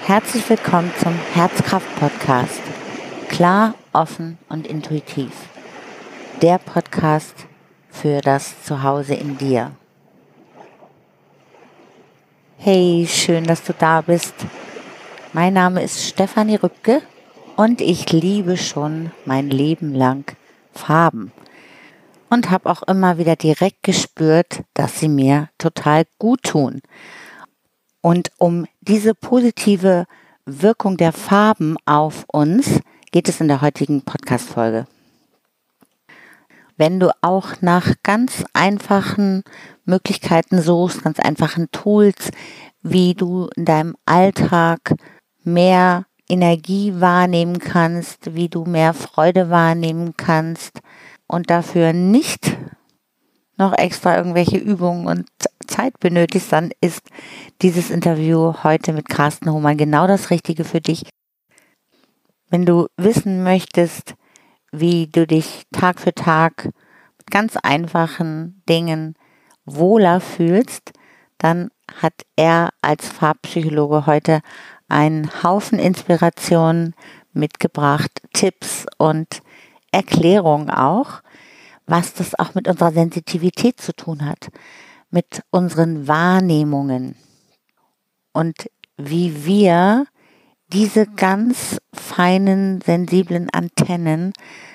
Herzlich willkommen zum Herzkraft-Podcast. Klar, offen und intuitiv. Der Podcast für das Zuhause in dir. Hey, schön, dass du da bist. Mein Name ist Stefanie Rübke und ich liebe schon mein Leben lang Farben. Und habe auch immer wieder direkt gespürt, dass sie mir total gut tun. Und um diese positive Wirkung der Farben auf uns geht es in der heutigen Podcast-Folge. Wenn du auch nach ganz einfachen Möglichkeiten suchst, ganz einfachen Tools, wie du in deinem Alltag mehr Energie wahrnehmen kannst, wie du mehr Freude wahrnehmen kannst und dafür nicht noch extra irgendwelche Übungen und Zeit benötigst, dann ist dieses Interview heute mit Carsten Hohmann genau das Richtige für dich. Wenn du wissen möchtest, wie du dich Tag für Tag mit ganz einfachen Dingen wohler fühlst, dann hat er als Farbpsychologe heute einen Haufen Inspirationen mitgebracht, Tipps und Erklärungen auch, was das auch mit unserer Sensitivität zu tun hat, mit unseren Wahrnehmungen und wie wir diese ganz feinen, sensiblen Antennen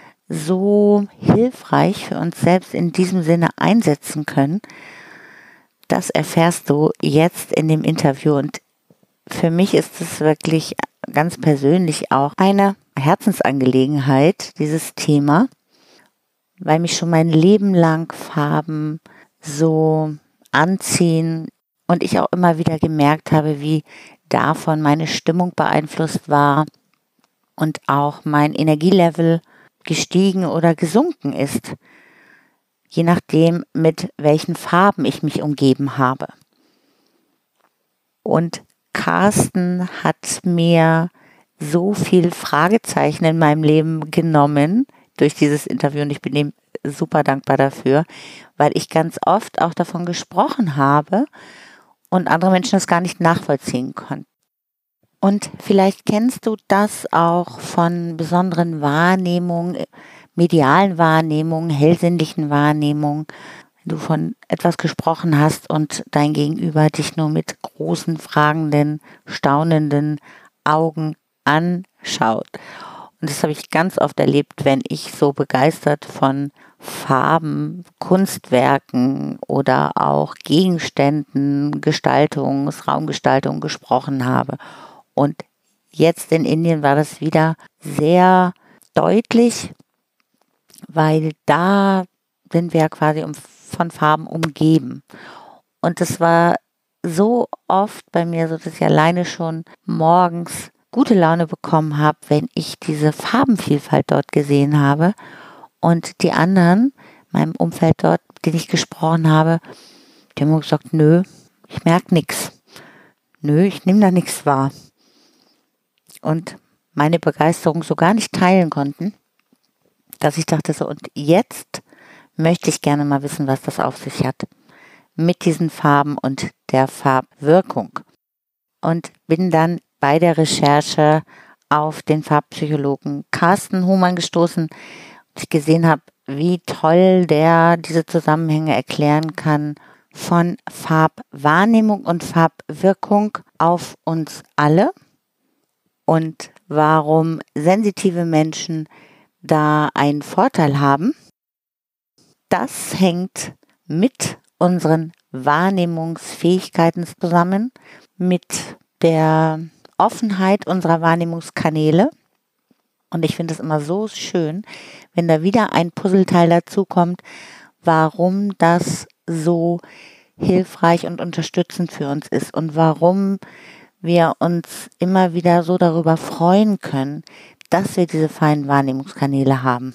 so hilfreich für uns selbst in diesem Sinne einsetzen können. Das erfährst du jetzt in dem Interview und für mich ist es wirklich ganz persönlich auch eine Herzensangelegenheit, dieses Thema, weil mich schon mein Leben lang Farben so anziehen und ich auch immer wieder gemerkt habe, wie davon meine Stimmung beeinflusst war und auch mein Energielevel gestiegen oder gesunken ist, je nachdem, mit welchen Farben ich mich umgeben habe. Und Carsten hat mir so viel Fragezeichen in meinem Leben genommen durch dieses Interview und ich bin ihm super dankbar dafür, weil ich ganz oft auch davon gesprochen habe und andere Menschen das gar nicht nachvollziehen konnten. Und vielleicht kennst du das auch von besonderen Wahrnehmungen, medialen Wahrnehmungen, hellsinnlichen Wahrnehmungen, wenn du von etwas gesprochen hast und dein Gegenüber dich nur mit großen, fragenden, staunenden Augen anschaut. Und das habe ich ganz oft erlebt, wenn ich so begeistert von Farben, Kunstwerken oder auch Gegenständen, Raumgestaltung gesprochen habe. Und jetzt in Indien war das wieder sehr deutlich, weil da sind wir ja quasi von Farben umgeben. Und es war so oft bei mir so, dass ich alleine schon morgens gute Laune bekommen habe, wenn ich diese Farbenvielfalt dort gesehen habe und die anderen, meinem Umfeld dort, mit denen ich gesprochen habe, die haben gesagt, nö, ich merke nichts. Nö, ich nehme da nichts wahr. Und meine Begeisterung so gar nicht teilen konnten, dass ich dachte so, und jetzt möchte ich gerne mal wissen, was das auf sich hat mit diesen Farben und der Farbwirkung. Und bin dann bei der Recherche auf den Farbpsychologen Carsten Hohmann gestoßen und ich gesehen habe, wie toll der diese Zusammenhänge erklären kann von Farbwahrnehmung und Farbwirkung auf uns alle und warum sensitive Menschen da einen Vorteil haben. Das hängt mit unseren Wahrnehmungsfähigkeiten zusammen, mit der Offenheit unserer Wahrnehmungskanäle. Und ich finde es immer so schön, wenn da wieder ein Puzzleteil dazu kommt, warum das so hilfreich und unterstützend für uns ist und warum wir uns immer wieder so darüber freuen können, dass wir diese feinen Wahrnehmungskanäle haben.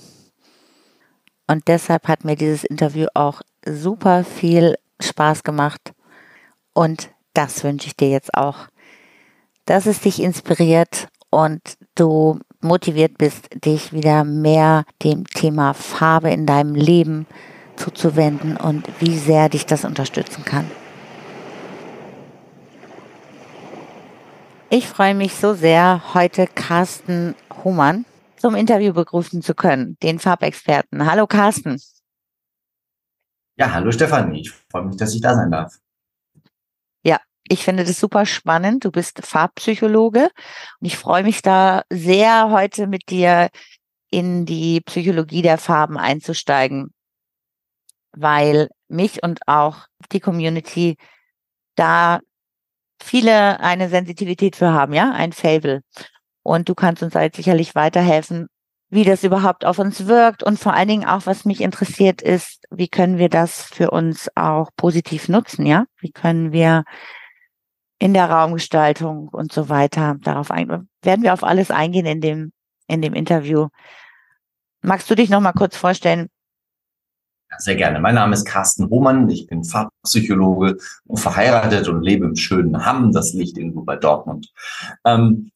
Und deshalb hat mir dieses Interview auch super viel Spaß gemacht und das wünsche ich dir jetzt auch, dass es dich inspiriert und du motiviert bist, dich wieder mehr dem Thema Farbe in deinem Leben zuzuwenden und wie sehr dich das unterstützen kann. Ich freue mich so sehr, heute Carsten Hohmann zum Interview begrüßen zu können, den Farbexperten. Hallo Carsten. Ja, hallo Stefanie, ich freue mich, dass ich da sein darf. Ja, ich finde das super spannend. Du bist Farbpsychologe und ich freue mich da sehr, heute mit dir in die Psychologie der Farben einzusteigen, weil mich und auch die Community da viele eine Sensitivität für haben, ja, ein Faible. Und du kannst uns halt sicherlich weiterhelfen, wie das überhaupt auf uns wirkt. Und vor allen Dingen auch, was mich interessiert ist, wie können wir das für uns auch positiv nutzen, ja? Wie können wir in der Raumgestaltung und so weiter darauf eingehen? Werden wir auf alles eingehen in dem Interview. Magst du dich noch mal kurz vorstellen? Ja, sehr gerne. Mein Name ist Carsten Hohmann, ich bin Farbpsychologe und verheiratet und lebe im schönen Hamm, das liegt irgendwo bei Dortmund. Ähm,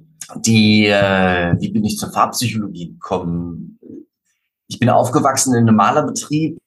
wie bin ich zur Farbpsychologie gekommen? Ich bin aufgewachsen in einem Malerbetrieb.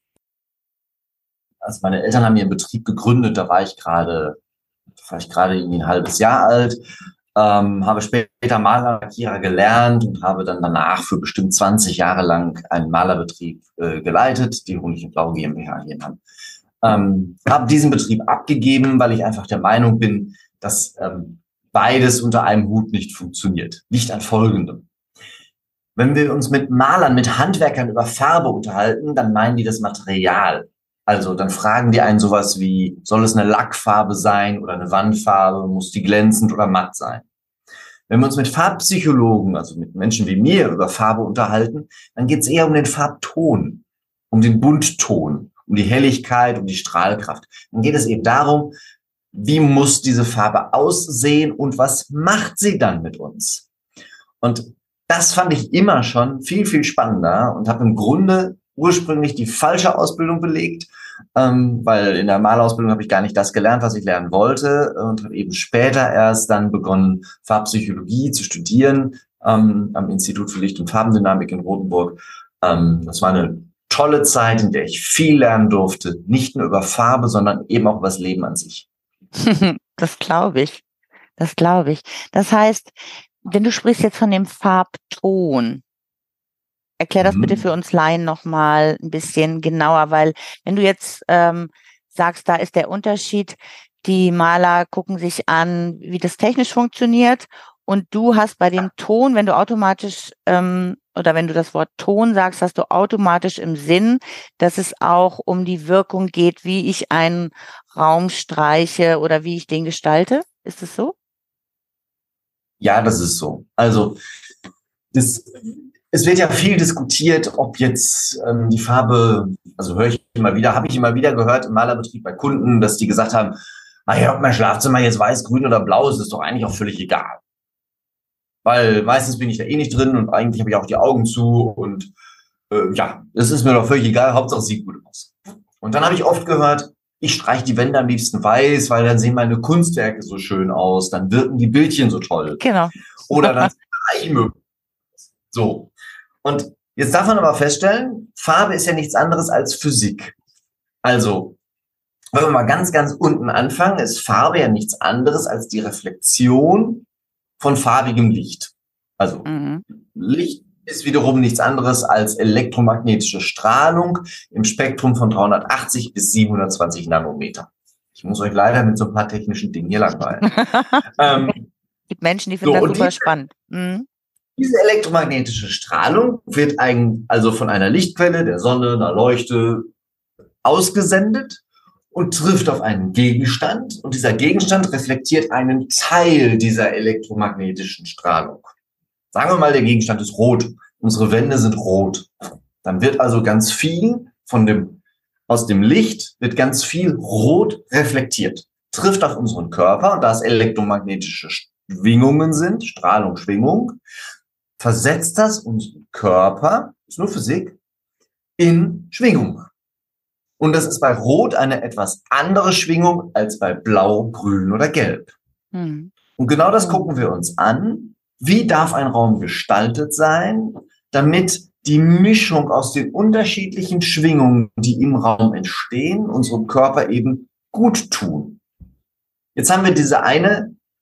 Also meine Eltern haben ihren Betrieb gegründet, da war ich gerade irgendwie ein halbes Jahr alt. Habe später Maler, Lackierer gelernt und habe dann danach für bestimmt 20 Jahre lang einen Malerbetrieb geleitet, die Honig und Blau GmbH hier in Hamm. Habe diesen Betrieb abgegeben, weil ich einfach der Meinung bin, dass beides unter einem Hut nicht funktioniert. Liegt an Folgendem. Wenn wir uns mit Malern, mit Handwerkern über Farbe unterhalten, dann meinen die das Material. Also dann fragen die einen sowas wie, soll es eine Lackfarbe sein oder eine Wandfarbe? Muss die glänzend oder matt sein? Wenn wir uns mit Farbpsychologen, also mit Menschen wie mir, über Farbe unterhalten, dann geht es eher um den Farbton, um den Buntton, um die Helligkeit, um die Strahlkraft. Dann geht es eben darum, wie muss diese Farbe aussehen und was macht sie dann mit uns? Und das fand ich immer schon viel, viel spannender und habe im Grunde ursprünglich die falsche Ausbildung belegt, weil in der Malerausbildung habe ich gar nicht das gelernt, was ich lernen wollte und habe eben später erst dann begonnen, Farbpsychologie zu studieren am Institut für Licht- und Farbendynamik in Rothenburg. Das war eine tolle Zeit, in der ich viel lernen durfte, nicht nur über Farbe, sondern eben auch über das Leben an sich. Das glaube ich. Das glaube ich. Das heißt, wenn du sprichst jetzt von dem Farbton, erklär das bitte Mhm. für uns Laien noch mal ein bisschen genauer, weil wenn du jetzt sagst, da ist der Unterschied, die Maler gucken sich an, wie das technisch funktioniert und du hast bei dem Ton, wenn du automatisch oder wenn du das Wort Ton sagst, hast du automatisch im Sinn, dass es auch um die Wirkung geht, wie ich einen Raum streiche oder wie ich den gestalte. Ist es so? Ja, das ist so. Also das, es wird ja viel diskutiert, ob jetzt die Farbe, also höre ich immer wieder, habe ich immer wieder gehört im Malerbetrieb bei Kunden, dass die gesagt haben, naja, ob mein Schlafzimmer jetzt weiß, grün oder blau ist, ist doch eigentlich auch völlig egal. Weil meistens bin ich da eh nicht drin und eigentlich habe ich auch die Augen zu und ja, es ist mir doch völlig egal, Hauptsache es sieht gut aus. Und dann habe ich oft gehört, ich streiche die Wände am liebsten weiß, weil dann sehen meine Kunstwerke so schön aus, dann wirken die Bildchen so toll. Genau. Oder dann Streichmöbel. So. Und jetzt darf man aber feststellen, Farbe ist ja nichts anderes als Physik. Also, wenn wir mal ganz, ganz unten anfangen, ist Farbe ja nichts anderes als die Reflexion von farbigem Licht. Also, Mhm. Licht ist wiederum nichts anderes als elektromagnetische Strahlung im Spektrum von 380 bis 720 Nanometer. Ich muss euch leider mit so ein paar technischen Dingen hier langweilen. Ähm, Gibt Menschen, die finden so, das und super spannend. Mhm. diese elektromagnetische Strahlung wird also von einer Lichtquelle, der Sonne, einer Leuchte, ausgesendet und trifft auf einen Gegenstand. Und dieser Gegenstand reflektiert einen Teil dieser elektromagnetischen Strahlung. Sagen wir mal, der Gegenstand ist rot. Unsere Wände sind rot. Dann wird also ganz viel aus dem Licht wird ganz viel rot reflektiert, trifft auf unseren Körper und da es elektromagnetische Schwingungen sind, Strahlung, Schwingung, versetzt das unseren Körper, ist nur Physik, in Schwingung. Und das ist bei Rot eine etwas andere Schwingung als bei Blau, Grün oder Gelb. Mhm. Und genau das Mhm. gucken wir uns an. Wie darf ein Raum gestaltet sein, damit die Mischung aus den unterschiedlichen Schwingungen, die im Raum entstehen, unserem Körper eben gut tun. Jetzt haben wir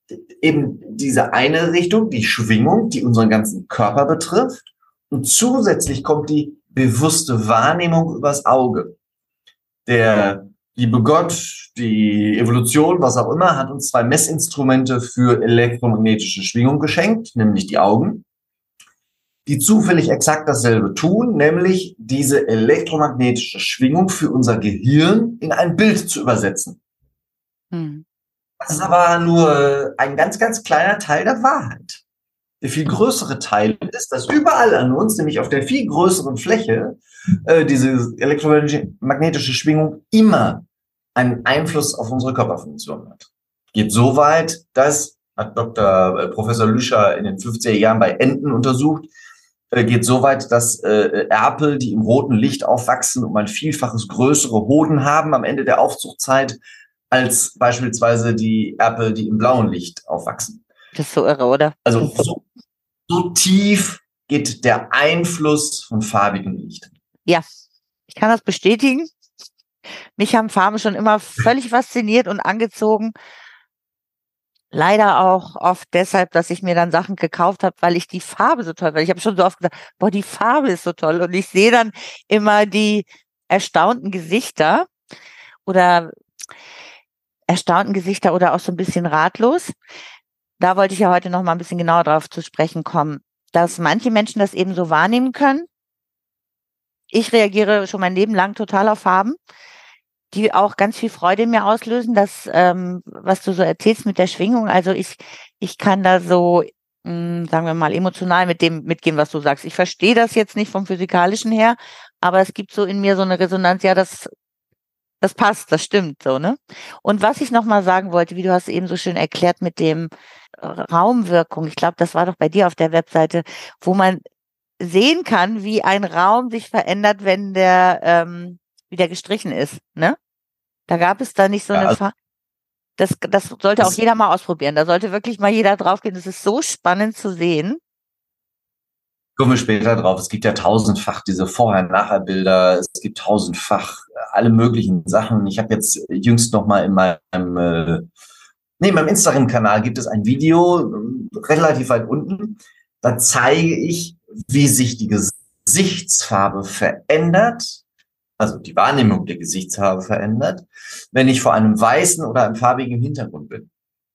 eben diese eine Richtung, die Schwingung, die unseren ganzen Körper betrifft. Und zusätzlich kommt die bewusste Wahrnehmung übers Auge. Der liebe Gott, die Evolution, was auch immer, hat uns 2 Messinstrumente für elektromagnetische Schwingung geschenkt, nämlich die Augen, die zufällig exakt dasselbe tun, nämlich diese elektromagnetische Schwingung für unser Gehirn in ein Bild zu übersetzen. Das ist aber nur ein ganz, ganz kleiner Teil der Wahrheit. Der viel größere Teil ist, dass überall an uns, nämlich auf der viel größeren Fläche, diese elektromagnetische Schwingung immer einen Einfluss auf unsere Körperfunktion hat. Geht so weit, dass, hat Professor Lüscher in den 50er Jahren bei Enten untersucht, geht so weit, dass Erpel, die im roten Licht aufwachsen, um ein Vielfaches größere Hoden haben am Ende der Aufzuchtzeit, als beispielsweise die Erpel, die im blauen Licht aufwachsen. Das ist so irre, oder? Also so tief geht der Einfluss von farbigem Licht. Ja, ich kann das bestätigen. Mich haben Farben schon immer völlig fasziniert und angezogen. Leider auch oft deshalb, dass ich mir dann Sachen gekauft habe, weil ich die Farbe so toll fand. Ich habe schon so oft gesagt, boah, die Farbe ist so toll. Und ich sehe dann immer die erstaunten Gesichter oder auch so ein bisschen ratlos. Da wollte ich ja heute noch mal ein bisschen genauer drauf zu sprechen kommen, dass manche Menschen das eben so wahrnehmen können. Ich reagiere schon mein Leben lang total auf Farben, die auch ganz viel Freude in mir auslösen, das, was du so erzählst mit der Schwingung. Also ich kann da so, sagen wir mal, emotional mit dem mitgehen, was du sagst. Ich verstehe das jetzt nicht vom Physikalischen her, aber es gibt so in mir so eine Resonanz, ja, das passt, das stimmt so, ne? Und was ich noch mal sagen wollte, wie du hast eben so schön erklärt mit dem Raumwirkung. Ich glaube, das war doch bei dir auf der Webseite, wo man sehen kann, wie ein Raum sich verändert, wenn der wieder gestrichen ist, ne? Da gab es da nicht so eine das sollte auch jeder mal ausprobieren. Da sollte wirklich mal jeder draufgehen. Das ist so spannend zu sehen. Kommen wir später drauf. Es gibt ja tausendfach diese Vorher-Nachher-Bilder. Es gibt tausendfach alle möglichen Sachen. Ich habe jetzt jüngst noch mal in meinem Instagram-Kanal gibt es ein Video, relativ weit unten. Da zeige ich, wie sich die Gesichtsfarbe verändert, also die Wahrnehmung der Gesichtsfarbe verändert, wenn ich vor einem weißen oder einem farbigen Hintergrund bin.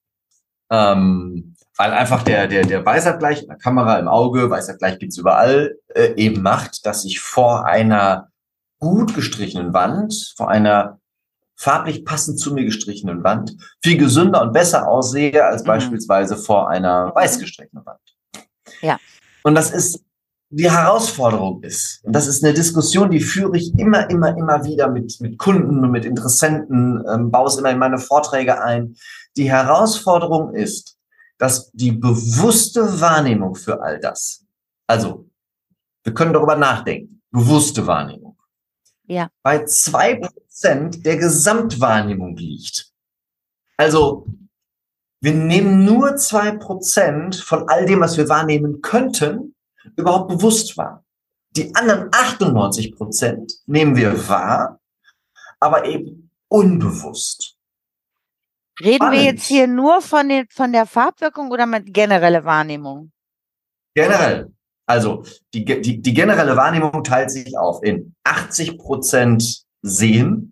Weil einfach der Weißabgleich in der Kamera, im Auge, Weißabgleich gibt's überall, eben macht, dass ich vor einer gut gestrichenen Wand, vor einer farblich passend zu mir gestrichenen Wand, viel gesünder und besser aussehe als beispielsweise vor einer weiß gestrichenen Wand. Ja. Und das ist die Herausforderung ist, und das ist eine Diskussion, die führe ich immer wieder mit Kunden und mit Interessenten, baue es immer in meine Vorträge ein. Die Herausforderung ist, dass die bewusste Wahrnehmung für all das, also wir können darüber nachdenken, bewusste Wahrnehmung, ja, bei 2% der Gesamtwahrnehmung liegt. Also wir nehmen nur 2% von all dem, was wir wahrnehmen könnten, überhaupt bewusst wahr. Die anderen 98% nehmen wir wahr, aber eben unbewusst. Reden wir jetzt hier nur von der Farbwirkung oder mit generelle Wahrnehmung? Generell. Also die generelle Wahrnehmung teilt sich auf in 80% Sehen,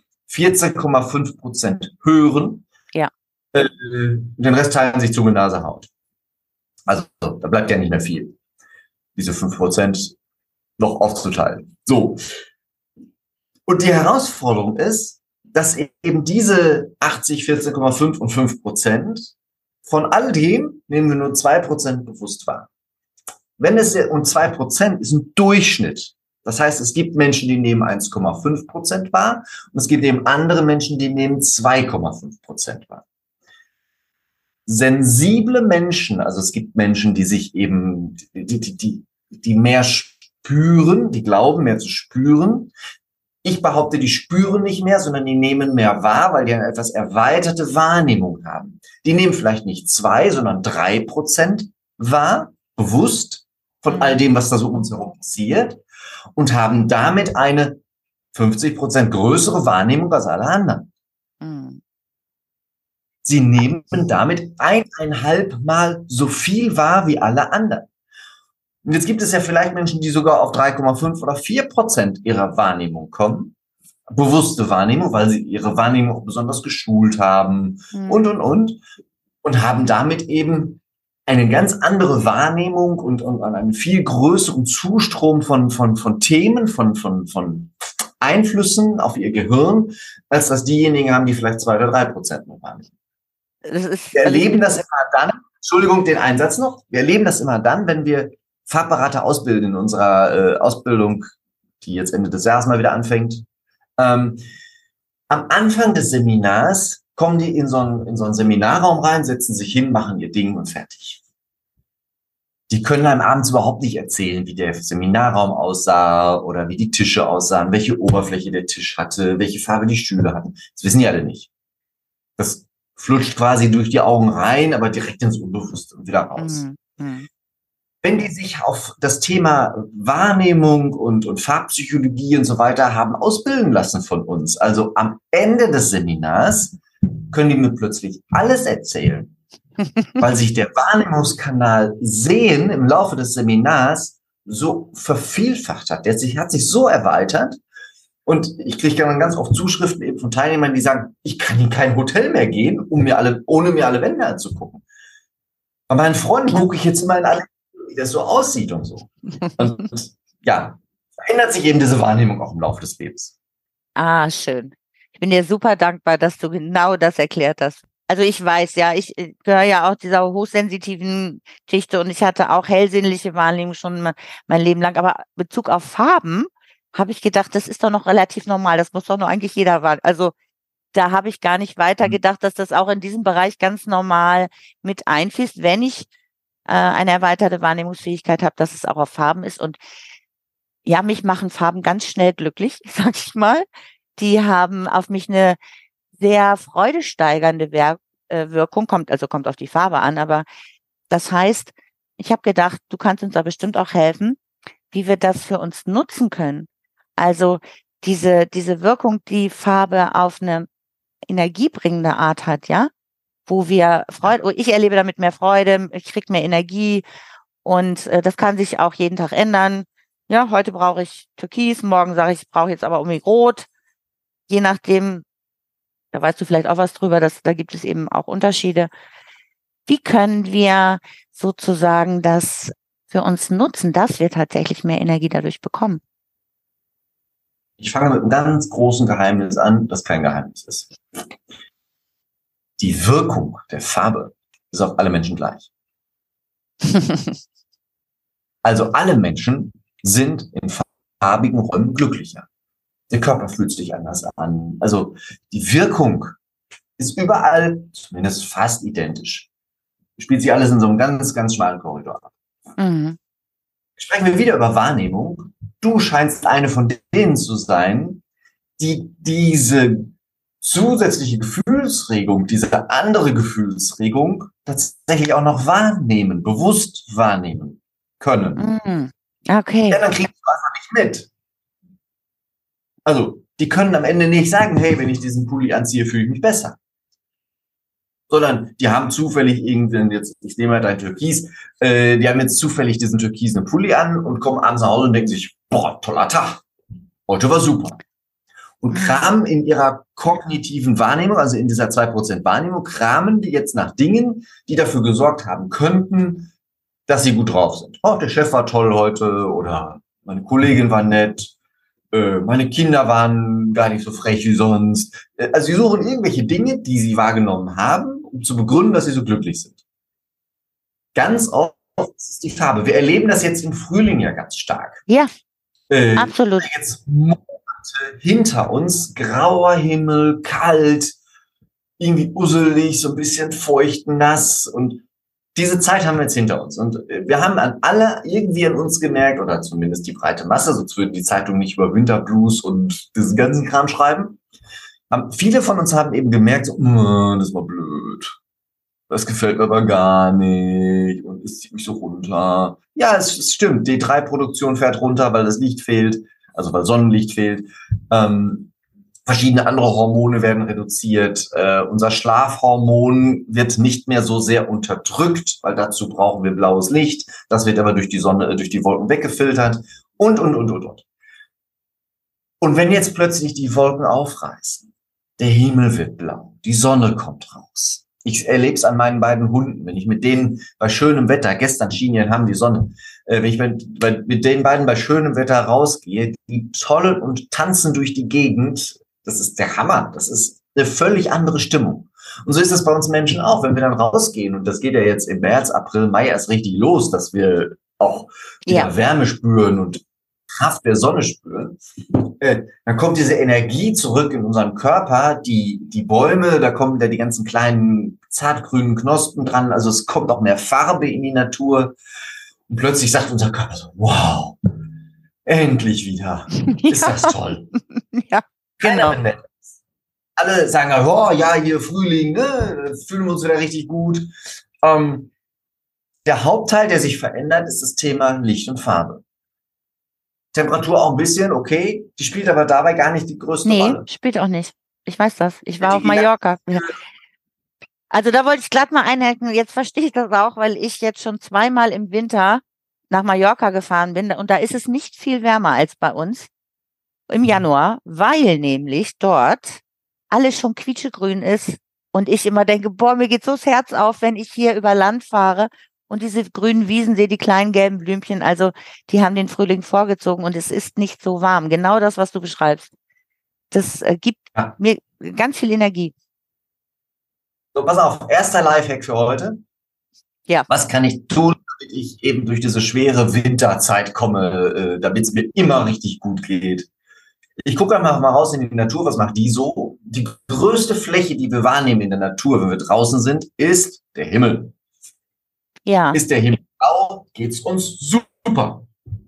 14,5% Hören, ja. Den Rest teilen sich Zunge, Nase, Haut. Also da bleibt ja nicht mehr viel, diese 5% noch aufzuteilen. So. Und die Herausforderung ist, dass eben diese 80, 14,5 und 5% von all dem nehmen wir nur 2% bewusst wahr. Und 2% ist ein Durchschnitt. Das heißt, es gibt Menschen, die nehmen 1,5% wahr und es gibt eben andere Menschen, die nehmen 2,5% wahr. Sensible Menschen, also es gibt Menschen, die sich eben, die mehr spüren, die glauben mehr zu spüren. Ich behaupte, die spüren nicht mehr, sondern die nehmen mehr wahr, weil die eine etwas erweiterte Wahrnehmung haben. Die nehmen vielleicht nicht 2, sondern 3% wahr, bewusst, von all dem, was da so um uns herum passiert, und haben damit eine 50% größere Wahrnehmung als alle anderen. Sie nehmen damit 1,5 Mal so viel wahr wie alle anderen. Und jetzt gibt es ja vielleicht Menschen, die sogar auf 3,5 oder 4% ihrer Wahrnehmung kommen. Bewusste Wahrnehmung, weil sie ihre Wahrnehmung auch besonders geschult haben und haben damit eben eine ganz andere Wahrnehmung und einen viel größeren Zustrom von Themen, von Einflüssen auf ihr Gehirn, als dass diejenigen haben, die vielleicht 2 oder 3% nur wahrnehmen. Wir erleben das immer dann, Entschuldigung, den Einsatz noch, wir erleben das immer dann, wenn wir Farbberater ausbilden in unserer Ausbildung, die jetzt Ende des Jahres mal wieder anfängt. Am Anfang des Seminars kommen die in so einen Seminarraum rein, setzen sich hin, machen ihr Ding und fertig. Die können einem abends überhaupt nicht erzählen, wie der Seminarraum aussah oder wie die Tische aussahen, welche Oberfläche der Tisch hatte, welche Farbe die Stühle hatten. Das wissen die alle nicht. Das flutscht quasi durch die Augen rein, aber direkt ins Unbewusste und wieder raus. Wenn die sich auf das Thema Wahrnehmung und Farbpsychologie und so weiter haben ausbilden lassen von uns, also am Ende des Seminars, können die mir plötzlich alles erzählen, weil sich der Wahrnehmungskanal Sehen im Laufe des Seminars so vervielfacht hat. Der hat sich so erweitert. Und ich kriege dann ganz oft Zuschriften eben von Teilnehmern, die sagen, ich kann in kein Hotel mehr gehen, ohne mir alle Wände anzugucken. Bei meinen Freunden gucke ich jetzt immer in alle, wie das so aussieht und so. Und ja, verändert sich eben diese Wahrnehmung auch im Laufe des Lebens. Ah, schön. Ich bin dir super dankbar, dass du genau das erklärt hast. Also ich weiß ja, ich gehöre ja auch dieser hochsensitiven Geschichte und ich hatte auch hellsinnliche Wahrnehmung schon mein Leben lang. Aber Bezug auf Farben habe ich gedacht, das ist doch noch relativ normal. Das muss doch nur eigentlich jeder wahrnehmen. Also da habe ich gar nicht weiter gedacht, dass das auch in diesem Bereich ganz normal mit einfließt, wenn ich eine erweiterte Wahrnehmungsfähigkeit habe, dass es auch auf Farben ist. Und ja, mich machen Farben ganz schnell glücklich, sag ich mal. Die haben auf mich eine sehr freudesteigernde Wirkung, kommt auf die Farbe an, aber das heißt, ich habe gedacht, du kannst uns da bestimmt auch helfen, wie wir das für uns nutzen können. Also diese Wirkung, die Farbe auf eine energiebringende Art hat, ja, wo wir Freude, ich erlebe damit mehr Freude, ich kriege mehr Energie und das kann sich auch jeden Tag ändern. Ja, heute brauche ich Türkis, morgen sage ich brauche jetzt aber unbedingt Rot. Je nachdem, da weißt du vielleicht auch was drüber, da gibt es eben auch Unterschiede. Wie können wir sozusagen das für uns nutzen, dass wir tatsächlich mehr Energie dadurch bekommen? Ich fange mit einem ganz großen Geheimnis an, das kein Geheimnis ist. Die Wirkung der Farbe ist auf alle Menschen gleich. Also alle Menschen sind in farbigen Räumen glücklicher. Der Körper fühlt sich anders an. Also die Wirkung ist überall zumindest fast identisch. Spielt sich alles in so einem ganz, ganz schmalen Korridor ab. Sprechen wir wieder über Wahrnehmung. Du scheinst eine von denen zu sein, die diese zusätzliche Gefühlsregung, diese andere Gefühlsregung tatsächlich auch noch wahrnehmen, bewusst wahrnehmen können. Okay. Ja, dann kriegst du einfach nicht mit. Also, die können am Ende nicht sagen, hey, wenn ich diesen Pulli anziehe, fühle ich mich besser. Sondern die haben zufällig irgendwann jetzt, ich nehme mal dein Türkis, die haben jetzt zufällig diesen türkisen Pulli an und kommen abends nach Hause und denken sich, boah, toller Tag. Heute war super. Und kramen in ihrer kognitiven Wahrnehmung, also in dieser 2% Wahrnehmung, kramen die jetzt nach Dingen, die dafür gesorgt haben könnten, dass sie gut drauf sind. Oh, der Chef war toll heute oder meine Kollegin war nett. Meine Kinder waren gar nicht so frech wie sonst. Also sie suchen irgendwelche Dinge, die sie wahrgenommen haben, um zu begründen, dass sie so glücklich sind. Ganz oft ist die Farbe. Wir erleben das jetzt im Frühling ja ganz stark. Ja, absolut. Jetzt Monate hinter uns, grauer Himmel, kalt, irgendwie usselig, so ein bisschen feucht, nass und diese Zeit haben wir jetzt hinter uns und wir haben alle irgendwie an uns gemerkt, oder zumindest die breite Masse, sonst würden die Zeitungen nicht über Winterblues und diesen ganzen Kram schreiben. Viele von uns haben eben gemerkt, so, das war blöd. Das gefällt mir aber gar nicht und es zieht mich so runter. Ja, es stimmt, D3-Produktion fährt runter, weil das Licht fehlt, also weil Sonnenlicht fehlt. Verschiedene andere Hormone werden reduziert. Unser Schlafhormon wird nicht mehr so sehr unterdrückt, weil dazu brauchen wir blaues Licht. Das wird aber durch die Sonne, durch die Wolken weggefiltert und. Und wenn jetzt plötzlich die Wolken aufreißen, der Himmel wird blau, die Sonne kommt raus. Ich erlebe es an meinen beiden Hunden, wenn ich mit denen bei schönem Wetter, gestern schien ja haben die Sonne, wenn ich mit den beiden bei schönem Wetter rausgehe, die tollen und tanzen durch die Gegend, das ist der Hammer, das ist eine völlig andere Stimmung. Und so ist es bei uns Menschen auch, wenn wir dann rausgehen, und das geht ja jetzt im März, April, Mai erst richtig los, dass wir auch wieder Wärme spüren und Kraft der Sonne spüren, dann kommt diese Energie zurück in unseren Körper, die Bäume, da kommen wieder die ganzen kleinen zartgrünen Knospen dran, also es kommt auch mehr Farbe in die Natur und plötzlich sagt unser Körper so, wow, endlich wieder, ist das toll. Ja, genau. Alle sagen, oh ja, hier Frühling, ne, fühlen wir uns wieder richtig gut. Der Hauptteil, der sich verändert, ist das Thema Licht und Farbe. Temperatur auch ein bisschen, okay. Die spielt aber dabei gar nicht die größte Rolle. Nee, spielt auch nicht. Ich weiß das. Ich war auf Mallorca. Also da wollte ich glatt mal einhaken. Jetzt verstehe ich das auch, weil ich jetzt schon zweimal im Winter nach Mallorca gefahren bin. Und da ist es nicht viel wärmer als bei uns im Januar, weil nämlich dort alles schon quietschegrün ist. Und ich immer denke, boah, mir geht so das Herz auf, wenn ich hier über Land fahre und diese grünen Wiesen sehe, die kleinen gelben Blümchen, also die haben den Frühling vorgezogen und es ist nicht so warm. Genau das, was du beschreibst. Das gibt mir ganz viel Energie. So, pass auf, erster Lifehack für heute. Ja. Was kann ich tun, damit ich eben durch diese schwere Winterzeit komme, damit es mir immer richtig gut geht? Ich gucke einfach mal raus in die Natur, was macht die so? Die größte Fläche, die wir wahrnehmen in der Natur, wenn wir draußen sind, ist der Himmel. Ja. Ist der Himmel blau, geht's uns super.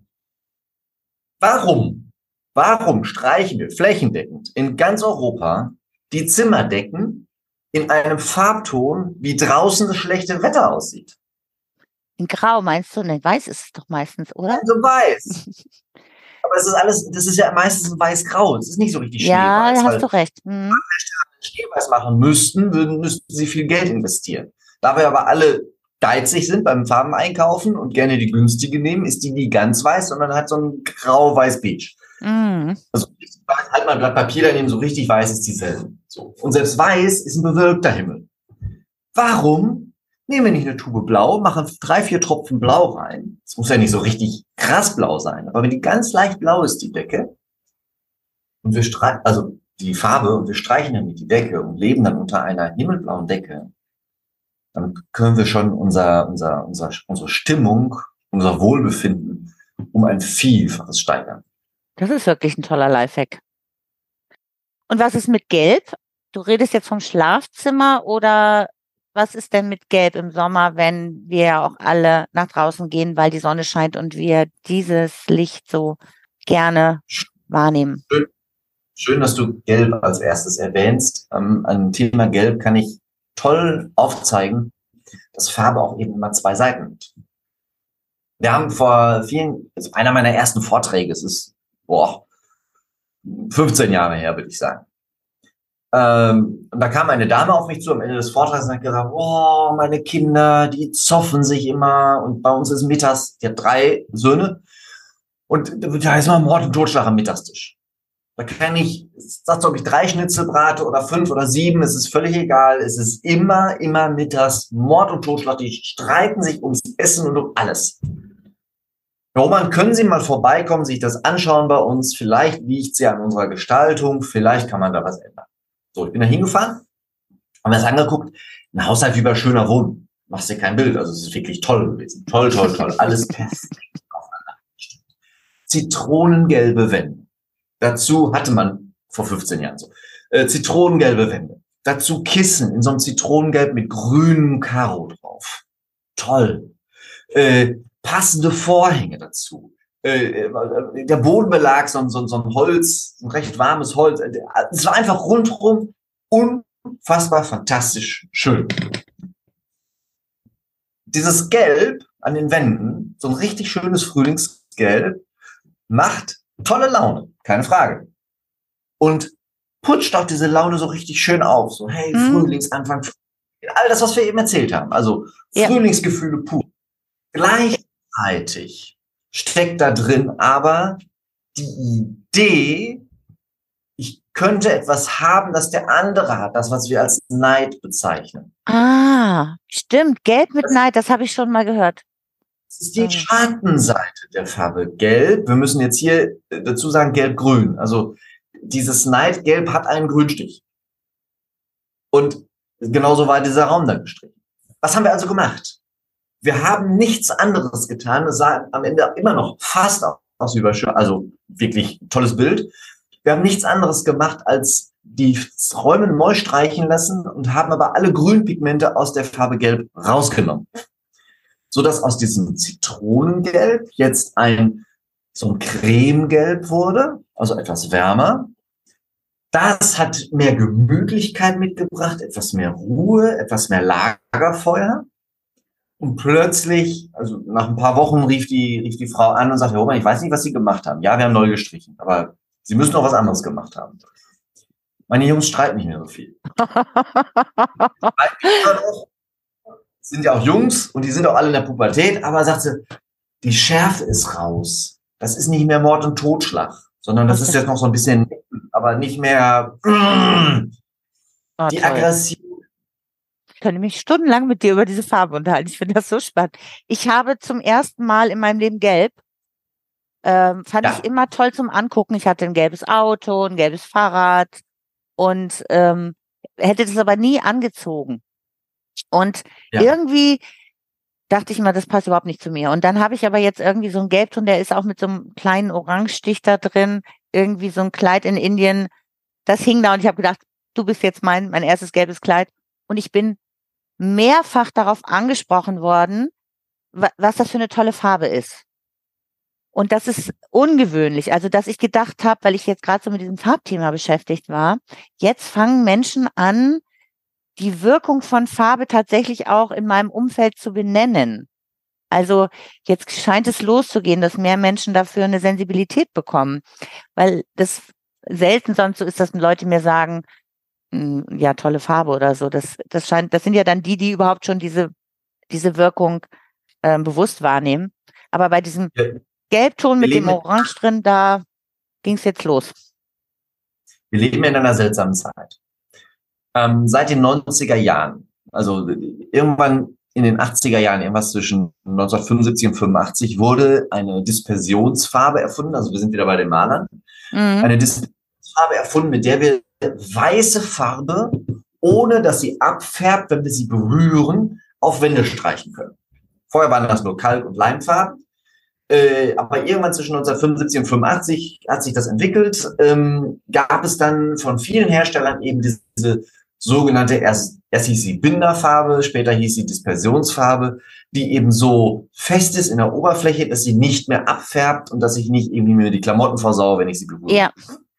Warum streichen wir flächendeckend in ganz Europa die Zimmerdecken in einem Farbton, wie draußen das schlechte Wetter aussieht? In Grau meinst du? Ne, weiß ist es doch meistens, oder? Also weiß. Aber es ist alles, das ist ja meistens ein weiß-grau. Es ist nicht so richtig schneeweiß. Ja, da hast du recht. Wenn wir Schneeweiß machen müssten sie viel Geld investieren. Da wir aber alle geizig sind beim Farbeneinkaufen und gerne die günstige nehmen, ist die ganz weiß, sondern hat so ein grau-weiß-beige. Also halt mal ein Blatt Papier daneben, so richtig weiß ist die selten. So. Und selbst weiß ist ein bewölkter Himmel. Warum nehmen wir nicht eine Tube Blau, machen 3-4 Tropfen Blau rein? Es muss ja nicht so richtig krass blau sein, aber wenn die ganz leicht blau ist, die Decke, und wir streichen, also die Farbe, und wir streichen damit die Decke und leben dann unter einer himmelblauen Decke, dann können wir schon unsere Stimmung, unser Wohlbefinden um ein Vielfaches steigern. Das ist wirklich ein toller Lifehack. Und was ist mit Gelb? Du redest jetzt vom Schlafzimmer oder was ist denn mit Gelb im Sommer, wenn wir auch alle nach draußen gehen, weil die Sonne scheint und wir dieses Licht so gerne wahrnehmen? Schön, dass du Gelb als erstes erwähnst. An Thema Gelb kann ich toll aufzeigen, dass Farbe auch eben immer zwei Seiten hat. Wir haben vor also einer meiner ersten Vorträge, es ist 15 Jahre her, würde ich sagen. Und da kam eine Dame auf mich zu am Ende des Vortrags und hat gesagt, oh, meine Kinder, die zoffen sich immer und bei uns ist mittags, die hat 3 Söhne und da ist immer Mord und Totschlag am Mittagstisch. Da kann ich, sagst du, ob ich 3 Schnitzel brate oder 5 oder 7, es ist völlig egal, es ist immer mittags Mord und Totschlag, die streiten sich ums Essen und um alles. Roman, können Sie mal vorbeikommen, sich das anschauen bei uns, vielleicht liegt es ja an unserer Gestaltung, vielleicht kann man da was ändern. So, ich bin da hingefahren, haben mir das angeguckt, ein Haushalt wie bei schöner Wohnung. Machst dir kein Bild, also es ist wirklich toll gewesen. Toll, alles perfekt aufeinander. Zitronengelbe Wände. Dazu hatte man vor 15 Jahren so. Zitronengelbe Wände. Dazu Kissen in so einem Zitronengelb mit grünem Karo drauf. Toll. Passende Vorhänge dazu. Der Bodenbelag, so ein Holz, ein recht warmes Holz. Es war einfach rundherum unfassbar fantastisch schön. Dieses Gelb an den Wänden, so ein richtig schönes Frühlingsgelb, macht tolle Laune, keine Frage. Und putscht auch diese Laune so richtig schön auf. So, hey, Frühlingsanfang, all das, was wir eben erzählt haben. Also Frühlingsgefühle pur. Gleichzeitig steckt da drin aber die Idee, ich könnte etwas haben, das der andere hat, das, was wir als Neid bezeichnen. Ah, stimmt. Gelb mit Neid, das habe ich schon mal gehört. Das ist die Schattenseite der Farbe Gelb. Wir müssen jetzt hier dazu sagen, Gelb-Grün. Also dieses Neidgelb hat einen Grünstich. Und genauso war dieser Raum dann gestrichen. Was haben wir also gemacht? Wir haben nichts anderes getan. Es sah am Ende immer noch fast aus wie bei, also wirklich tolles Bild. Wir haben nichts anderes gemacht, als die Räume neu streichen lassen und haben aber alle Grünpigmente aus der Farbe Gelb rausgenommen. Sodass aus diesem Zitronengelb jetzt so ein Cremegelb wurde, also etwas wärmer. Das hat mehr Gemütlichkeit mitgebracht, etwas mehr Ruhe, etwas mehr Lagerfeuer. Und plötzlich, also nach ein paar Wochen rief die Frau an und sagte, Roman, ich weiß nicht, was Sie gemacht haben. Ja, wir haben neu gestrichen, aber Sie müssen noch was anderes gemacht haben. Meine Jungs streiten nicht mehr so viel. Sind ja auch Jungs und die sind auch alle in der Pubertät, aber sagt sie, die Schärfe ist raus. Das ist nicht mehr Mord und Totschlag, sondern das ist jetzt noch so ein bisschen, aber nicht mehr die Aggression. Ich könnte mich stundenlang mit dir über diese Farbe unterhalten. Ich finde das so spannend. Ich habe zum ersten Mal in meinem Leben Gelb. Fand ich immer toll zum Angucken. Ich hatte ein gelbes Auto, ein gelbes Fahrrad und hätte das aber nie angezogen. Und irgendwie dachte ich immer, das passt überhaupt nicht zu mir. Und dann habe ich aber jetzt irgendwie so einen Gelbton, der ist auch mit so einem kleinen Orangestich da drin, irgendwie so ein Kleid in Indien. Das hing da und ich habe gedacht, du bist jetzt mein erstes gelbes Kleid. Und ich bin mehrfach darauf angesprochen worden, was das für eine tolle Farbe ist. Und das ist ungewöhnlich. Also, dass ich gedacht habe, weil ich jetzt gerade so mit diesem Farbthema beschäftigt war, jetzt fangen Menschen an, die Wirkung von Farbe tatsächlich auch in meinem Umfeld zu benennen. Also jetzt scheint es loszugehen, dass mehr Menschen dafür eine Sensibilität bekommen. Weil das selten sonst so ist, dass Leute mir sagen, ja, tolle Farbe oder so. Das sind ja dann die überhaupt schon diese Wirkung bewusst wahrnehmen. Aber bei diesem Gelbton mit dem Orange drin, da ging es jetzt los. Wir leben in einer seltsamen Zeit. Seit den 90er Jahren, also irgendwann in den 80er Jahren, irgendwas zwischen 1975 und 85, wurde eine Dispersionsfarbe erfunden. Also wir sind wieder bei den Malern. Eine Dispersionsfarbe erfunden, mit der wir weiße Farbe, ohne dass sie abfärbt, wenn wir sie berühren, auf Wände streichen können. Vorher waren das nur Kalk- und Leimfarben. Aber irgendwann zwischen 1975 und 85 hat sich das entwickelt. Gab es dann von vielen Herstellern eben diese sogenannte, erst hieß sie Binderfarbe, später hieß sie Dispersionsfarbe, die eben so fest ist in der Oberfläche, dass sie nicht mehr abfärbt und dass ich nicht irgendwie mir die Klamotten versaue, wenn ich sie berühre. Ja.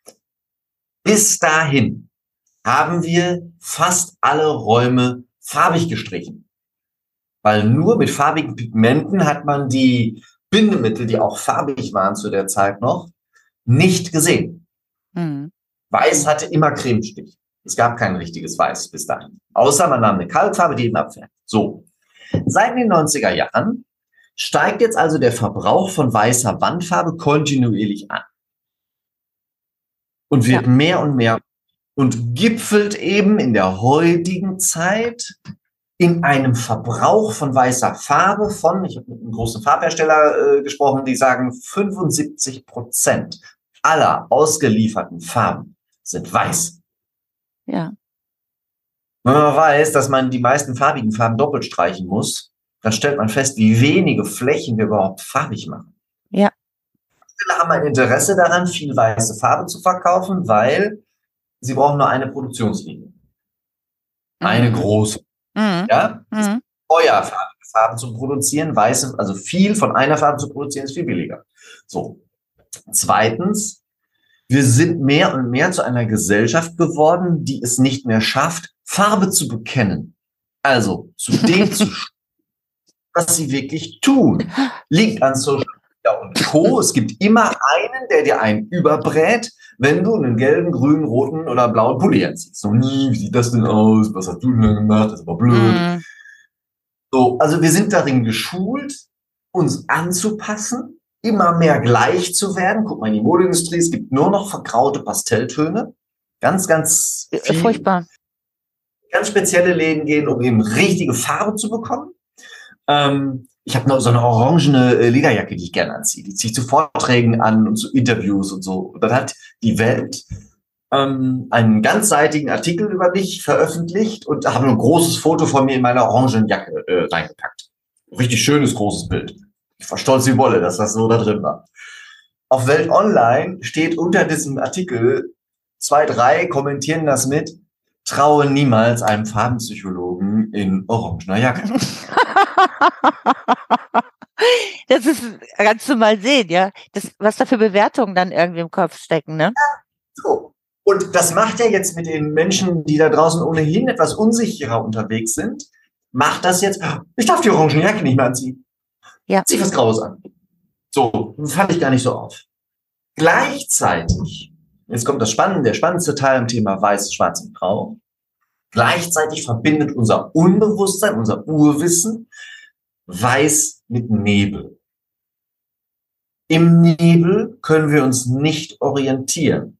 Bis dahin haben wir fast alle Räume farbig gestrichen. Weil nur mit farbigen Pigmenten hat man die Bindemittel, die auch farbig waren zu der Zeit noch, nicht gesehen. Weiß hatte immer Cremestich. Es gab kein richtiges Weiß bis dahin. Außer man nahm eine Kalkfarbe, die eben abfärbt. So. Seit den 90er Jahren steigt jetzt also der Verbrauch von weißer Wandfarbe kontinuierlich an. Und wird mehr und mehr und gipfelt eben in der heutigen Zeit in einem Verbrauch von weißer Farbe von, ich habe mit einem großen Farbhersteller gesprochen, die sagen, 75% aller ausgelieferten Farben sind weiß. Ja. Wenn man weiß, dass man die meisten farbigen Farben doppelt streichen muss, dann stellt man fest, wie wenige Flächen wir überhaupt farbig machen. Ja. Viele haben ein Interesse daran, viel weiße Farbe zu verkaufen, weil sie brauchen nur eine Produktionslinie. Eine große. Ja? Teuer, farbige Farben zu produzieren, weiße, also viel von einer Farbe zu produzieren, ist viel billiger. So. Zweitens, wir sind mehr und mehr zu einer Gesellschaft geworden, die es nicht mehr schafft, Farbe zu bekennen. Also zu dem zu stehen, was sie wirklich tun. Liegt an Social Media und Co. Es gibt immer einen, der dir einen überbrät, wenn du einen gelben, grünen, roten oder blauen Pulli anziehst. So, wie sieht das denn aus? Was hast du denn gemacht? Das ist aber blöd. Mhm. So, also wir sind darin geschult, uns anzupassen, immer mehr gleich zu werden. Guck mal in die Modeindustrie, es gibt nur noch vergraute Pastelltöne. Ganz, ganz viel, Furchtbar. ganz spezielle Läden gehen, um eben richtige Farbe zu bekommen. Ich habe noch so eine orangene Lederjacke, die ich gerne anziehe. Die ziehe ich zu Vorträgen an und zu Interviews und so. Und dann hat die Welt einen ganzseitigen Artikel über mich veröffentlicht und habe ein großes Foto von mir in meiner orangenen Jacke reingepackt. Richtig schönes, großes Bild. Ich war stolz wie Wolle, dass das so da drin war. Auf Welt Online steht unter diesem Artikel, 2, 3 kommentieren das mit: Traue niemals einem Farbenpsychologen in orangener Jacke. Das ist, kannst du mal sehen, ja, das, was da für Bewertungen dann irgendwie im Kopf stecken, ne? So. Und das macht er jetzt mit den Menschen, die da draußen ohnehin etwas unsicherer unterwegs sind. Macht das jetzt, ich darf die orangene Jacke nicht mehr anziehen. Ja. Zieh was Graues an. So, fand ich gar nicht so auf. Gleichzeitig, jetzt kommt das Spannende, der spannendste Teil im Thema Weiß, Schwarz und Grau. Gleichzeitig verbindet unser Unbewusstsein, unser Urwissen, Weiß mit Nebel. Im Nebel können wir uns nicht orientieren.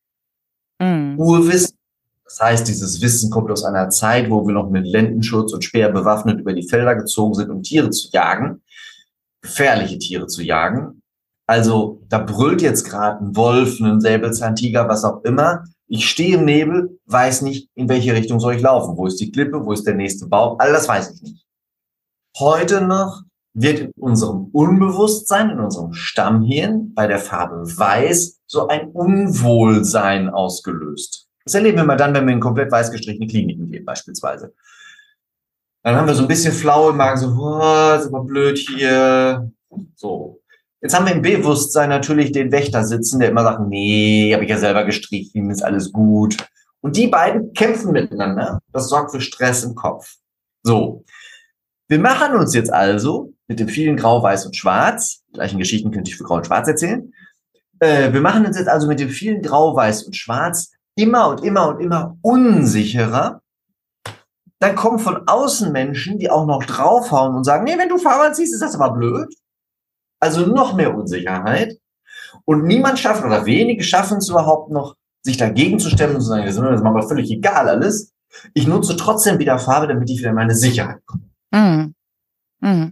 Urwissen, das heißt, dieses Wissen kommt aus einer Zeit, wo wir noch mit Lendenschutz und Speer bewaffnet über die Felder gezogen sind, um Tiere zu jagen, gefährliche Tiere zu jagen. Also da brüllt jetzt gerade ein Wolf, ein Säbelzahntiger, was auch immer. Ich stehe im Nebel, weiß nicht, in welche Richtung soll ich laufen. Wo ist die Klippe, wo ist der nächste Baum? All das weiß ich nicht. Heute noch wird in unserem Unbewusstsein, in unserem Stammhirn bei der Farbe Weiß so ein Unwohlsein ausgelöst. Das erleben wir mal dann, wenn wir in komplett weiß gestrichene Kliniken gehen, beispielsweise. Dann haben wir so ein bisschen flau im Magen, so, oh, ist aber blöd hier. So. Jetzt haben wir im Bewusstsein natürlich den Wächter sitzen, der immer sagt, nee, habe ich ja selber gestrichen, ist alles gut. Und die beiden kämpfen miteinander. Das sorgt für Stress im Kopf. So. Wir machen uns jetzt also mit dem vielen Grau, Weiß und Schwarz, die gleichen Geschichten könnte ich für Grau und Schwarz erzählen, wir machen uns jetzt also mit dem vielen Grau, Weiß und Schwarz immer und immer und immer unsicherer. Dann kommen von außen Menschen, die auch noch draufhauen und sagen, nee, wenn du Farbe anziehst, ist das aber blöd. Also noch mehr Unsicherheit. Und niemand schafft, oder wenige schaffen es überhaupt noch, sich dagegen zu stemmen und zu sagen, das ist mir aber völlig egal alles. Ich nutze trotzdem wieder Farbe, damit ich wieder in meine Sicherheit komme. Mhm. Mhm.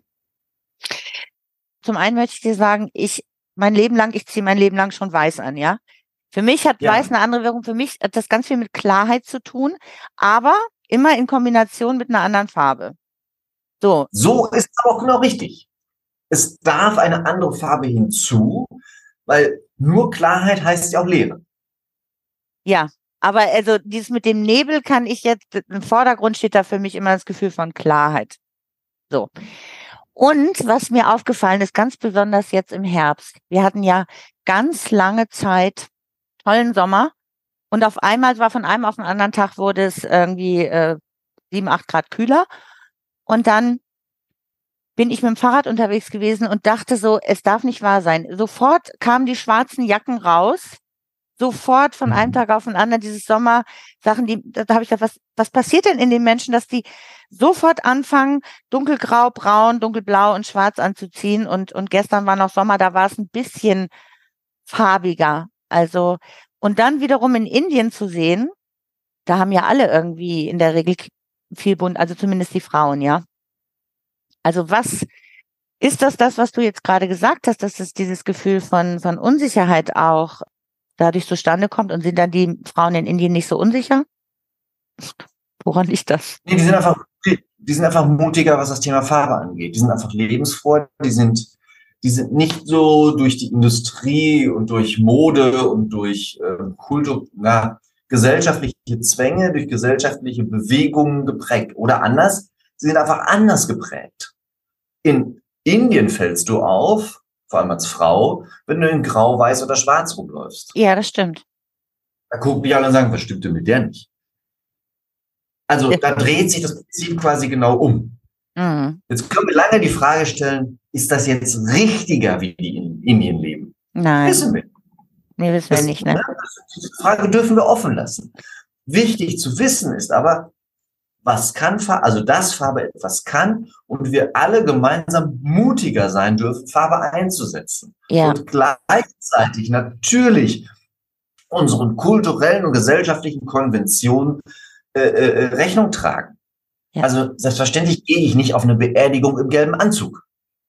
Zum einen möchte ich dir sagen, ich ziehe mein Leben lang schon weiß an, ja. Für mich hat Weiß eine andere Wirkung. Für mich hat das ganz viel mit Klarheit zu tun, aber immer in Kombination mit einer anderen Farbe. So ist es aber auch genau richtig. Es darf eine andere Farbe hinzu, weil nur Klarheit heißt ja auch Leere. Ja, aber also dieses mit dem Nebel kann ich jetzt, im Vordergrund steht da für mich immer das Gefühl von Klarheit. So. Und was mir aufgefallen ist, ganz besonders jetzt im Herbst, wir hatten ja ganz lange Zeit tollen Sommer und auf einmal war von einem auf den anderen Tag wurde es irgendwie 7, 8 Grad kühler und dann bin ich mit dem Fahrrad unterwegs gewesen und dachte so, es darf nicht wahr sein. Sofort kamen die schwarzen Jacken raus, sofort von einem Tag auf den anderen, dieses Sommersachen, da habe ich gedacht, was passiert denn in den Menschen, dass die sofort anfangen, dunkelgrau, braun, dunkelblau und schwarz anzuziehen und gestern war noch Sommer, da war es ein bisschen farbiger. Also, und dann wiederum in Indien zu sehen, da haben ja alle irgendwie in der Regel viel bunt, also zumindest die Frauen, ja. Also was ist das, was du jetzt gerade gesagt hast, dass es dieses Gefühl von Unsicherheit auch dadurch zustande kommt und sind dann die Frauen in Indien nicht so unsicher? Woran liegt das? Nee, die sind einfach mutiger, was das Thema Farbe angeht. Die sind einfach lebensfroh, die sind nicht so durch die Industrie und durch Mode und durch gesellschaftliche Zwänge, durch gesellschaftliche Bewegungen geprägt. Oder anders, sie sind einfach anders geprägt. In Indien fällst du auf, vor allem als Frau, wenn du in Grau, Weiß oder Schwarz rumläufst. Ja, das stimmt. Da gucken die alle und sagen, was stimmt denn mit der nicht? Also da dreht sich das Prinzip quasi genau um. Mhm. Jetzt können wir lange die Frage stellen, ist das jetzt richtiger, wie die in Indien leben? Nein. Wissen wir. Nee, wissen wir nicht, ne? Frage dürfen wir offen lassen. Wichtig zu wissen ist aber, was kann Farbe, also dass Farbe etwas kann und wir alle gemeinsam mutiger sein dürfen, Farbe einzusetzen. Ja. Und gleichzeitig natürlich unseren kulturellen und gesellschaftlichen Konventionen Rechnung tragen. Ja. Also selbstverständlich gehe ich nicht auf eine Beerdigung im gelben Anzug.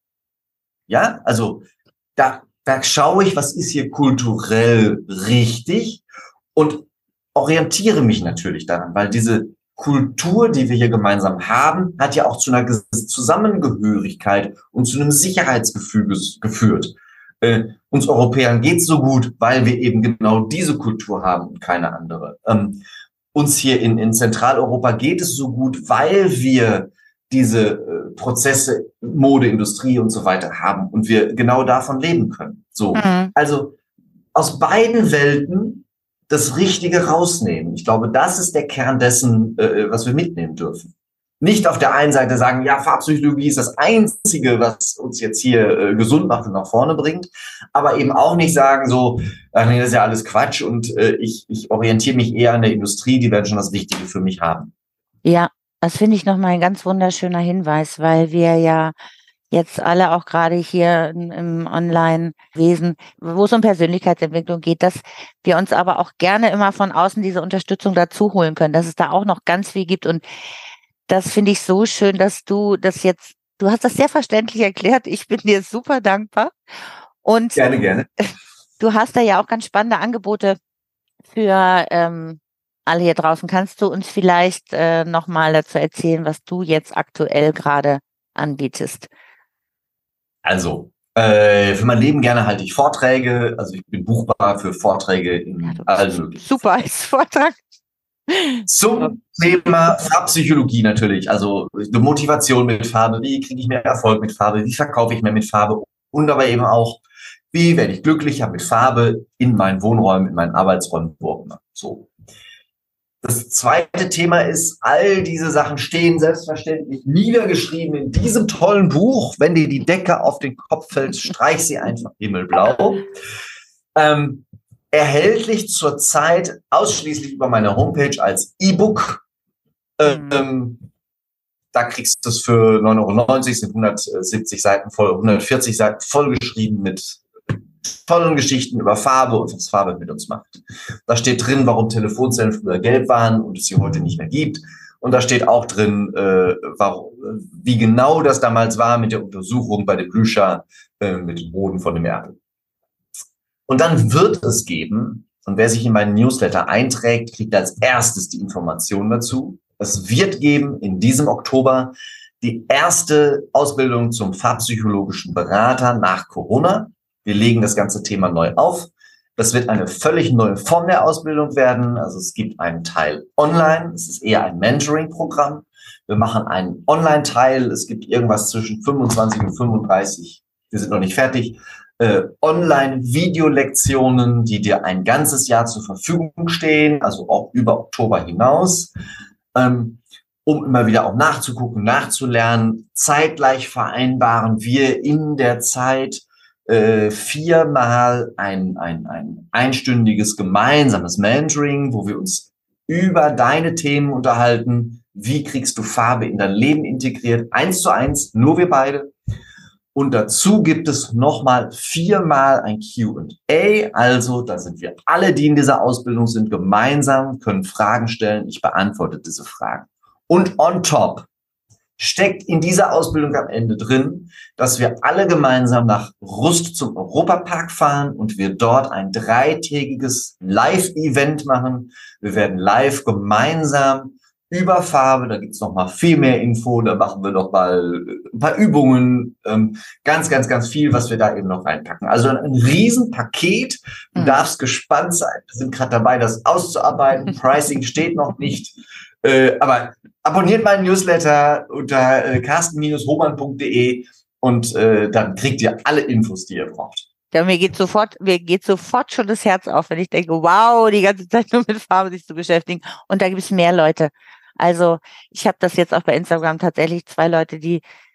Ja, also da schaue ich, was ist hier kulturell richtig und orientiere mich natürlich daran, weil diese Kultur, die wir hier gemeinsam haben, hat ja auch zu einer Zusammengehörigkeit und zu einem Sicherheitsgefühl geführt. Uns Europäern geht's so gut, weil wir eben genau diese Kultur haben und keine andere. Uns hier in Zentraleuropa geht es so gut, weil wir diese Prozesse, Mode, Industrie und so weiter haben und wir genau davon leben können. So, also aus beiden Welten das Richtige rausnehmen. Ich glaube, das ist der Kern dessen, was wir mitnehmen dürfen. Nicht auf der einen Seite sagen, ja, Farbpsychologie ist das Einzige, was uns jetzt hier gesund macht und nach vorne bringt, aber eben auch nicht sagen so, ach nee, das ist ja alles Quatsch und ich orientiere mich eher an der Industrie, die werden schon das Richtige für mich haben. Ja, das finde ich nochmal ein ganz wunderschöner Hinweis, weil wir ja jetzt alle auch gerade hier im Online-Wesen, wo es um Persönlichkeitsentwicklung geht, dass wir uns aber auch gerne immer von außen diese Unterstützung dazu holen können, dass es da auch noch ganz viel gibt. Und das finde ich so schön, dass du hast das sehr verständlich erklärt. Ich bin dir super dankbar. Und gerne. Du hast da ja auch ganz spannende Angebote für alle hier draußen. Kannst du uns vielleicht nochmal dazu erzählen, was du jetzt aktuell gerade anbietest? Also, für mein Leben gerne halte ich Vorträge. Also ich bin buchbar für Vorträge in allen möglichen. Super als Vortrag. Zum Thema Farbpsychologie natürlich. Also die Motivation mit Farbe. Wie kriege ich mehr Erfolg mit Farbe? Wie verkaufe ich mehr mit Farbe? Und aber eben auch, wie werde ich glücklicher mit Farbe in meinen Wohnräumen, in meinen Arbeitsräumen, wo auch immer. So. Das zweite Thema ist, all diese Sachen stehen selbstverständlich niedergeschrieben in diesem tollen Buch. Wenn dir die Decke auf den Kopf fällt, streich sie einfach himmelblau. Erhältlich zurzeit ausschließlich über meine Homepage als E-Book. Da kriegst du es für 9,90 €, sind 170 Seiten voll, 140 Seiten vollgeschrieben mit tollen Geschichten über Farbe und was Farbe mit uns macht. Da steht drin, warum Telefonzellen früher gelb waren und es sie heute nicht mehr gibt. Und da steht auch drin, wie genau das damals war mit der Untersuchung bei dem Blücher mit dem Boden von dem Erdel. Und dann wird es geben, und wer sich in meinen Newsletter einträgt, kriegt als erstes die Information dazu. Es wird geben in diesem Oktober die erste Ausbildung zum farbpsychologischen Berater nach Corona. Wir legen das ganze Thema neu auf. Das wird eine völlig neue Form der Ausbildung werden. Also es gibt einen Teil online. Es ist eher ein Mentoring-Programm. Wir machen einen Online-Teil. Es gibt irgendwas zwischen 25 und 35. Wir sind noch nicht fertig. Online-Videolektionen, die dir ein ganzes Jahr zur Verfügung stehen, also auch über Oktober hinaus, um immer wieder auch nachzugucken, nachzulernen. Zeitgleich vereinbaren wir in der Zeit 4-mal ein einstündiges gemeinsames Mentoring, wo wir uns über deine Themen unterhalten. Wie kriegst du Farbe in dein Leben integriert? 1:1, nur wir beide. Und dazu gibt es nochmal 4-mal ein Q&A. Also da sind wir alle, die in dieser Ausbildung sind, gemeinsam, können Fragen stellen. Ich beantworte diese Fragen. Und on top steckt in dieser Ausbildung am Ende drin, dass wir alle gemeinsam nach Rust zum Europapark fahren und wir dort ein 3-tägiges Live-Event machen. Wir werden live gemeinsam über Farbe, da gibt's noch mal viel mehr Info, da machen wir noch mal ein paar Übungen, ganz, ganz, ganz viel, was wir da eben noch reinpacken. Also ein Riesenpaket, du darfst gespannt sein, wir sind gerade dabei, das auszuarbeiten, Pricing steht noch nicht, aber abonniert meinen Newsletter unter carsten-hohmann.de und dann kriegt ihr alle Infos, die ihr braucht. Ja, mir geht sofort schon das Herz auf, wenn ich denke, wow, die ganze Zeit nur mit Farbe sich zu beschäftigen. Und da gibt es mehr Leute. Also ich habe das jetzt auch bei Instagram tatsächlich 2 Leute, die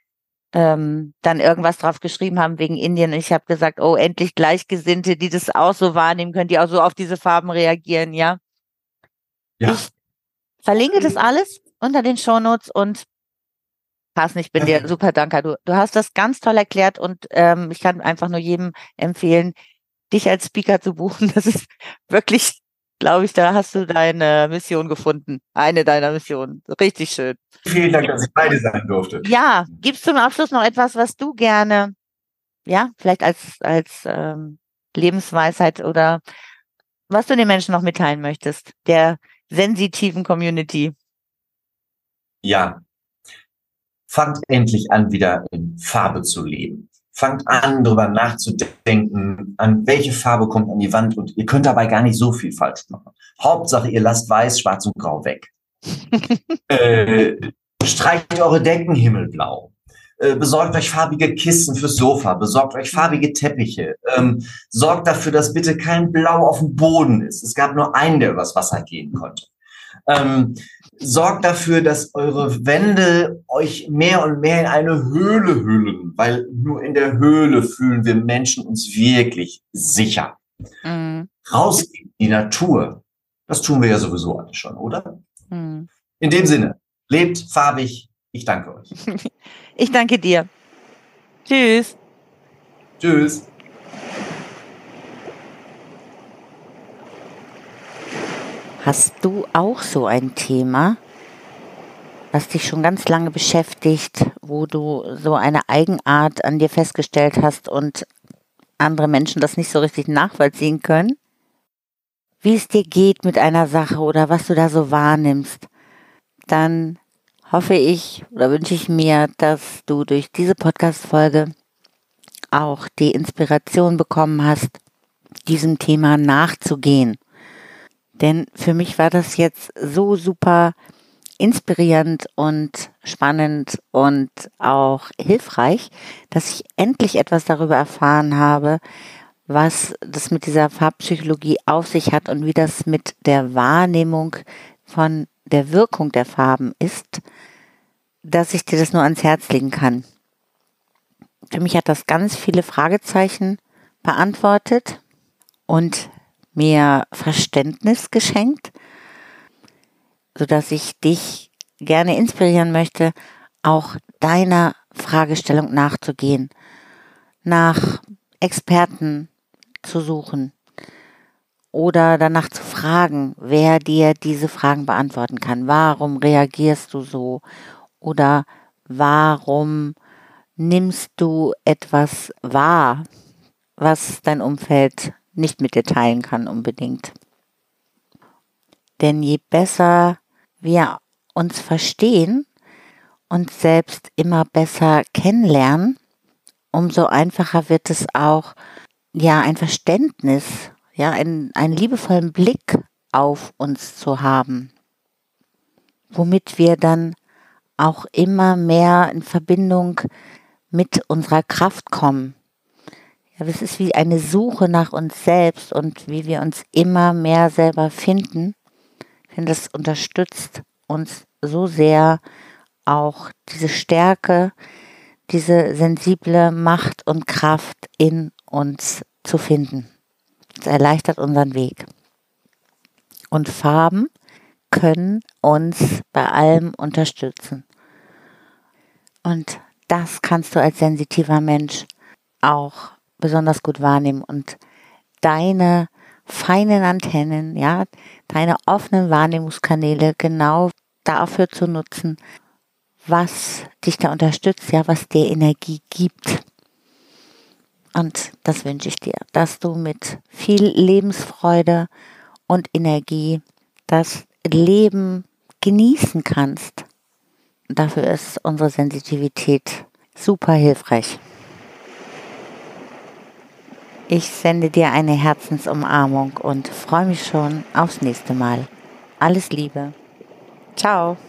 dann irgendwas drauf geschrieben haben wegen Indien. Und ich habe gesagt, oh, endlich Gleichgesinnte, die das auch so wahrnehmen können, die auch so auf diese Farben reagieren, ja. Ja, Ich verlinke das alles unter den Shownotes und Carsten, ich bin dir perfekt. super dankbar. Du hast das ganz toll erklärt und ich kann einfach nur jedem empfehlen, dich als Speaker zu buchen. Das ist wirklich, glaube ich, da hast du deine Mission gefunden. Eine deiner Missionen. Richtig schön. Vielen Dank, dass ich beide sein durfte. Ja, gibt's zum Abschluss noch etwas, was du gerne, ja, vielleicht als Lebensweisheit oder was du den Menschen noch mitteilen möchtest, der sensitiven Community? Ja, fangt endlich an, wieder in Farbe zu leben. Fangt an, darüber nachzudenken, an welche Farbe kommt an die Wand und ihr könnt dabei gar nicht so viel falsch machen. Hauptsache, ihr lasst weiß, schwarz und grau weg. Äh, Streicht eure Decken himmelblau. Besorgt euch farbige Kissen fürs Sofa, besorgt euch farbige Teppiche, sorgt dafür, dass bitte kein Blau auf dem Boden ist. Es gab nur einen, der übers Wasser gehen konnte. Ähm, Sorgt dafür, dass eure Wände euch mehr und mehr in eine Höhle hüllen, weil nur in der Höhle fühlen wir Menschen uns wirklich sicher. Mm, Rausgehen, die Natur, das tun wir ja sowieso alle schon, oder? mm. In dem Sinne, lebt farbig. Ich danke euch. Ich danke dir. Tschüss. Tschüss. Hast du auch so ein Thema, was dich schon ganz lange beschäftigt, wo du so eine Eigenart an dir festgestellt hast und andere Menschen das nicht so richtig nachvollziehen können? Wie es dir geht mit einer Sache oder was du da so wahrnimmst, dann hoffe ich oder wünsche ich mir, dass du durch diese Podcast-Folge auch die Inspiration bekommen hast, diesem Thema nachzugehen. Denn für mich war das jetzt so super inspirierend und spannend und auch hilfreich, dass ich endlich etwas darüber erfahren habe, was das mit dieser Farbpsychologie auf sich hat und wie das mit der Wahrnehmung von der Wirkung der Farben ist, dass ich dir das nur ans Herz legen kann. Für mich hat das ganz viele Fragezeichen beantwortet und mir Verständnis geschenkt, sodass ich dich gerne inspirieren möchte, auch deiner Fragestellung nachzugehen, nach Experten zu suchen oder danach zu fragen, wer dir diese Fragen beantworten kann. Warum reagierst du so? Oder warum nimmst du etwas wahr, was dein Umfeld nicht mit dir teilen kann unbedingt? Denn je besser wir uns verstehen und selbst immer besser kennenlernen, umso einfacher wird es auch, ja, ein Verständnis, ja, einen liebevollen Blick auf uns zu haben, womit wir dann auch immer mehr in Verbindung mit unserer Kraft kommen. Ja, das ist wie eine Suche nach uns selbst und wie wir uns immer mehr selber finden. Ich finde, das unterstützt uns so sehr, auch diese Stärke, diese sensible Macht und Kraft in uns zu finden. Es erleichtert unseren Weg. Und Farben können uns bei allem unterstützen. Und das kannst du als sensitiver Mensch auch besonders gut wahrnehmen und deine feinen Antennen, ja, deine offenen Wahrnehmungskanäle genau dafür zu nutzen, was dich da unterstützt, ja, was dir Energie gibt. Und das wünsche ich dir, dass du mit viel Lebensfreude und Energie das Leben genießen kannst. Und dafür ist unsere Sensitivität super hilfreich. Ich sende dir eine Herzensumarmung und freue mich schon aufs nächste Mal. Alles Liebe. Ciao.